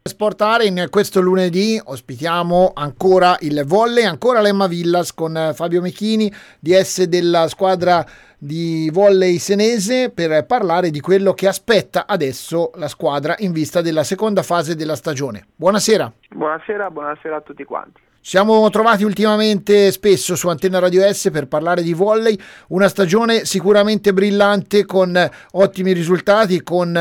Sport Area, in questo lunedì ospitiamo ancora il volley, ancora l'Emma Villas con Fabio Mechini, DS della squadra di volley senese, per parlare di quello che aspetta adesso la squadra in vista della seconda fase della stagione. Buonasera. Buonasera a tutti quanti. Ci siamo trovati ultimamente spesso su Antenna Radio S per parlare di volley, una stagione sicuramente brillante con ottimi risultati, con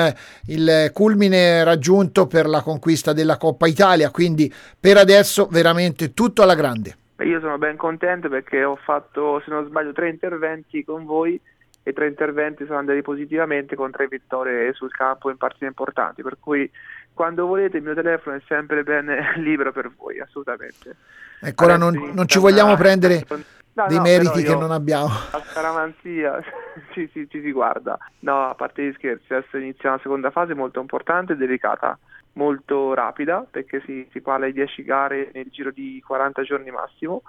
il culmine raggiunto per la conquista della Coppa Italia, quindi per adesso veramente tutto alla grande. Io sono ben contento perché ho fatto, se non sbaglio, 3 interventi con voi e 3 interventi sono andati positivamente con 3 vittorie sul campo in partite importanti, per cui quando volete il mio telefono è sempre ben libero per voi, assolutamente. Ecco, ora non ci vogliamo prendere dei meriti che non abbiamo. La scaramanzia ci si guarda. No, a parte gli scherzi, adesso inizia una seconda fase molto importante e delicata, molto rapida, perché si parla di 10 gare nel giro di 40 giorni massimo,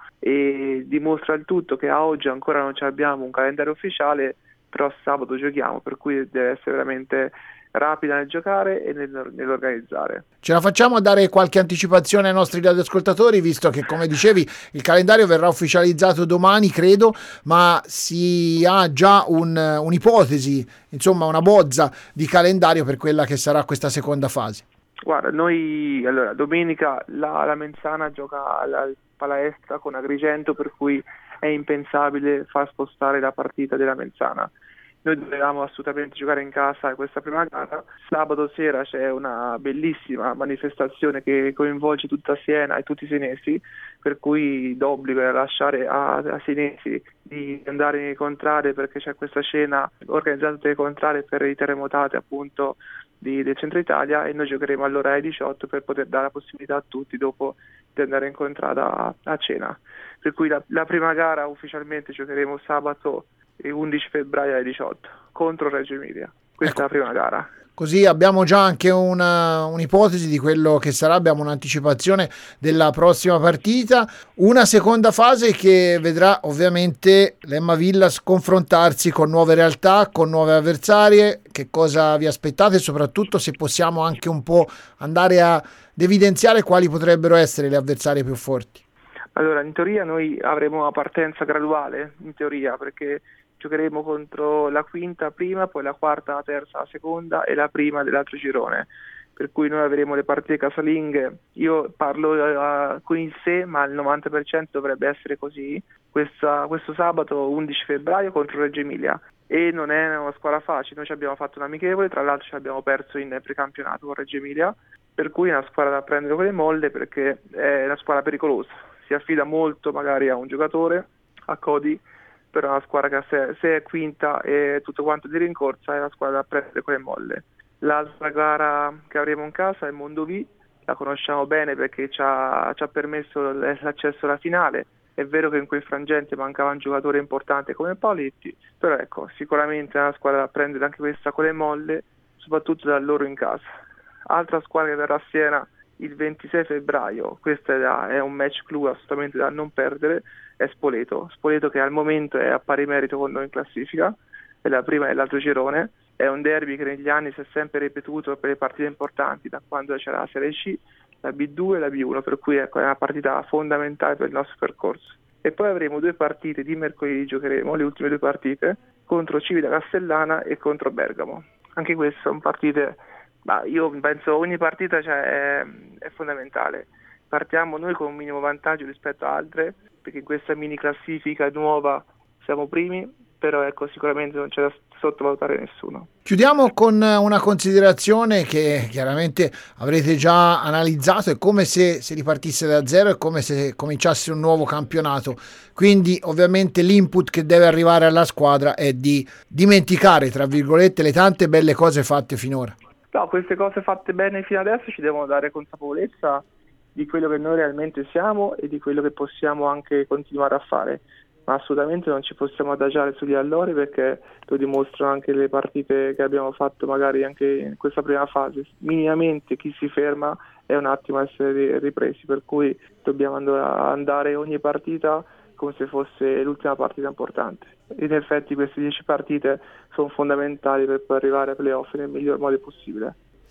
e dimostra il tutto che a oggi ancora non abbiamo un calendario ufficiale, però sabato giochiamo, per cui deve essere veramente rapida nel giocare e nell'organizzare. Ce la facciamo a dare qualche anticipazione ai nostri radioascoltatori, visto che, come dicevi, il calendario verrà ufficializzato domani, credo, ma si ha già un'ipotesi, insomma una bozza di calendario per quella che sarà questa seconda fase. Guarda, noi domenica la Menzana gioca al Palaestra con Agrigento, per cui è impensabile far spostare la partita della Menzana. Noi dovevamo assolutamente giocare in casa questa prima gara. Sabato sera c'è una bellissima manifestazione che coinvolge tutta Siena e tutti i senesi, per cui d'obbligo è lasciare a senesi di andare a incontrare, perché c'è questa cena organizzata da incontrare per i terremotati appunto del centro Italia, e noi giocheremo all'ora alle 18 per poter dare la possibilità a tutti dopo di andare a incontrare a cena. Per cui la prima gara ufficialmente giocheremo sabato 11 febbraio alle 18 contro Reggio Emilia. Questa è la prima gara. Così abbiamo già anche un'ipotesi di quello che sarà, abbiamo un'anticipazione della prossima partita, una seconda fase che vedrà ovviamente l'Emma Villas confrontarsi con nuove realtà, con nuove avversarie. Che cosa vi aspettate e soprattutto se possiamo anche un po' andare ad evidenziare quali potrebbero essere le avversarie più forti? Allora, in teoria noi avremo una partenza graduale, in teoria, perché giocheremo contro la quinta prima, poi la quarta, la terza, la seconda e la prima dell'altro girone, per cui noi avremo le partite casalinghe. Io parlo con il sé, ma il 90% dovrebbe essere così. Questo sabato 11 febbraio contro Reggio Emilia, e non è una squadra facile. Noi ci abbiamo fatto un amichevole, tra l'altro ci abbiamo perso in precampionato con Reggio Emilia, per cui è una squadra da prendere con le molle, perché è una squadra pericolosa, si affida molto magari a un giocatore, a Cody, però è una squadra che se è quinta e tutto quanto di rincorsa è una squadra da prendere con le molle. L'altra gara che avremo in casa è Mondovì, la conosciamo bene perché ci ha permesso l'accesso alla finale. È vero che in quel frangente mancava un giocatore importante come Paoletti, però ecco, sicuramente è una squadra da prendere anche questa con le molle, soprattutto da loro in casa. Altra squadra che verrà a Siena il 26 febbraio, questo è un match clou assolutamente da non perdere, è Spoleto che al momento è a pari merito con noi in classifica, è la prima e l'altro girone. È un derby che negli anni si è sempre ripetuto per le partite importanti, da quando c'era la Serie C, la B2 e la B1, per cui ecco, è una partita fondamentale per il nostro percorso. E poi avremo 2 partite di mercoledì, giocheremo le ultime 2 partite contro Civita Castellana e contro Bergamo. Anche queste sono partite, io penso ogni partita è fondamentale. Partiamo noi con un minimo vantaggio rispetto a altre, perché in questa mini classifica nuova siamo primi, però ecco, sicuramente non c'è da sottovalutare nessuno. Chiudiamo con una considerazione che chiaramente avrete già analizzato: è come se si ripartisse da zero, è come se cominciasse un nuovo campionato, quindi ovviamente l'input che deve arrivare alla squadra è di dimenticare, tra virgolette, le tante belle cose fatte finora. No, queste cose fatte bene fino adesso ci devono dare consapevolezza di quello che noi realmente siamo e di quello che possiamo anche continuare a fare, ma assolutamente non ci possiamo adagiare sugli allori, perché lo dimostrano anche le partite che abbiamo fatto magari anche in questa prima fase. Minimamente chi si ferma è un attimo a essere ripresi, per cui dobbiamo andare ogni partita come se fosse l'ultima partita importante. In effetti queste 10 partite sono fondamentali per poi arrivare ai playoff nel miglior modo possibile.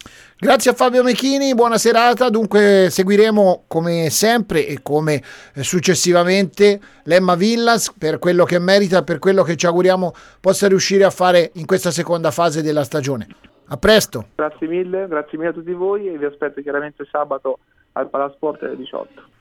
Grazie a Fabio Mechini, buona serata. Dunque seguiremo come sempre e come successivamente l'Emma Villas per quello che merita, per quello che ci auguriamo possa riuscire a fare in questa seconda fase della stagione. A presto. Grazie mille a tutti voi e vi aspetto chiaramente sabato al Palasport alle 18.